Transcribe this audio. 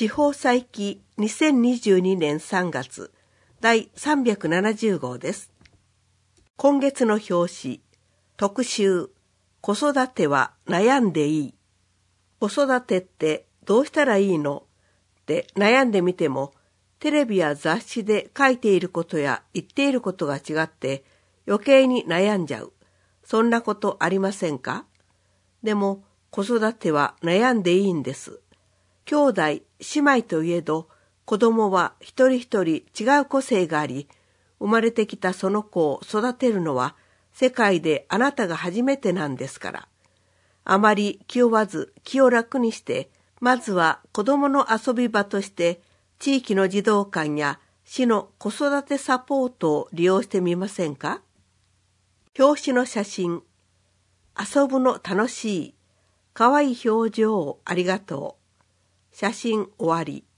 司法祭記2022年3月第370号です。今月の表紙、特集、子育ては悩んでいい。子育てってどうしたらいいのって悩んでみても、テレビや雑誌で書いていることや言っていることが違って余計に悩んじゃう。そんなことありませんか？でも子育ては悩んでいいんです。兄弟、姉妹といえど、子供は一人一人違う個性があり、生まれてきたその子を育てるのは世界であなたが初めてなんですから。あまり気負わず気を楽にして、まずは子供の遊び場として地域の児童館や市の子育てサポートを利用してみませんか？表紙の写真、遊ぶの楽しい、かわいい表情をありがとう。写真終わり。